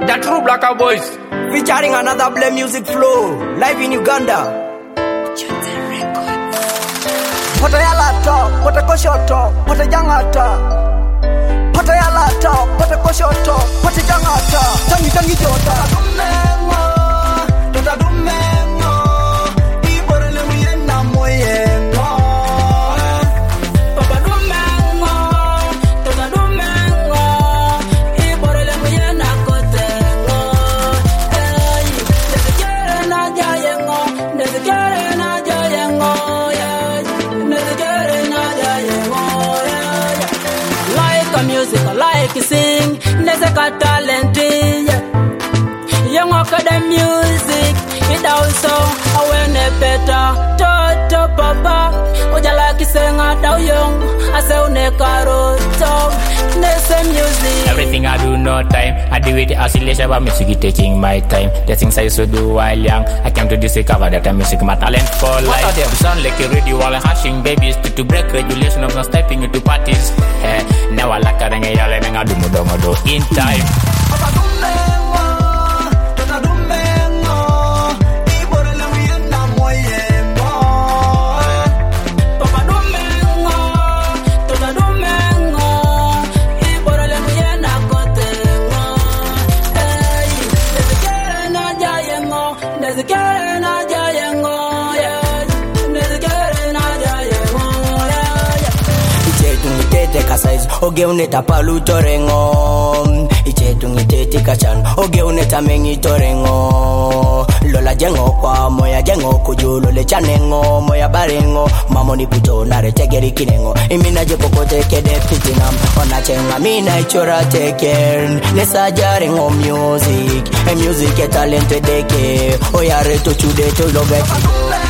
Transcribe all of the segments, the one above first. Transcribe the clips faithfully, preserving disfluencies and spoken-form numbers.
The true Blacker Boys. Featuring another Blame Music Flow. Live in Uganda. Pota ya lata, pota koshoto, pota jangata. Pota ya lata, pota koshoto, pota jangata. Tangi tangi jota. Dumengo, tota dumengo. Iborele muyena moyengo. Papa dumengo, tota dumengo. Iborele muyena kotengo. Hey, nezikere na jayengo, nezikere na jayengo. Music, I like to sing, there's a talent, yeah. Young the music, it also, I win a better, toto papa, would you like to sing at the young, I say, Necaro, so, music. Everything I do, no time, I do it as illusion, but music taking my time. The things I used to do while young, I came to discover that I music my talent for life. What them sound like a radio while hashing babies to, to break regulation of not stepping into parties. Eh, now I like a renge yale menga do mudomo do in time. Papa dumengo, tota dumengo. Iborele muyena moyengo. Papa dumengo, tota dumengo. Iborele muyena kotengo. Hey, nezikere na jayengo, nezikere na jayengo. Yeah, nezikere na jayengo. Ichetu kasaiz oge uneta palu torengo ichetu ngitete kachan oge uneta mengi torengo lola jengo kwa moya jengo kujulo le chanengo moya barengo mamoni puto nare tegeri kinengo imina je popote kede pitinam ona chenga mina ichora teken nesa jarengo music e music e talent deke oya reto chude to logati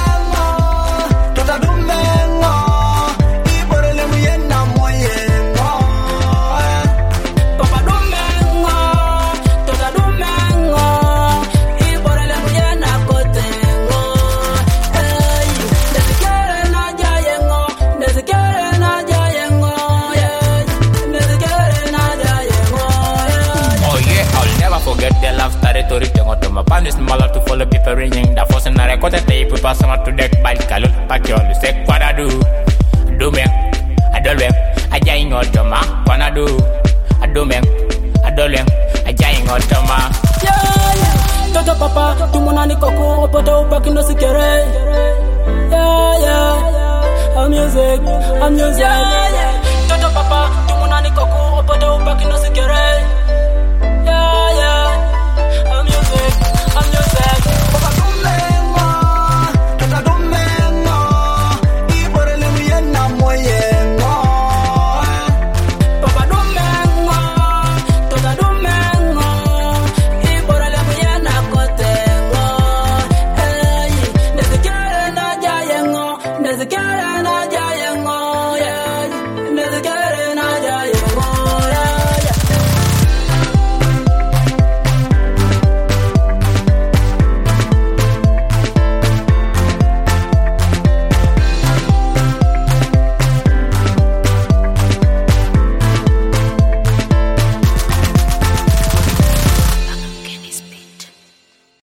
Forget the love territory, tengo toma pan is my love to follow people ringing. The force and I record the tape, we pass on to deck by Kalut, pack you all say what I do. Do me, I don't them, I jaying on toma, what I do. I do me, I don't them, I jaying on toma. Yeah, yeah, Toto papa, tu monani koko, poto paki no sikere. Yeah, yeah, I'm music, I'm music. Yeah, yeah, Toto papa, tu monani koko, poto paki no sikere.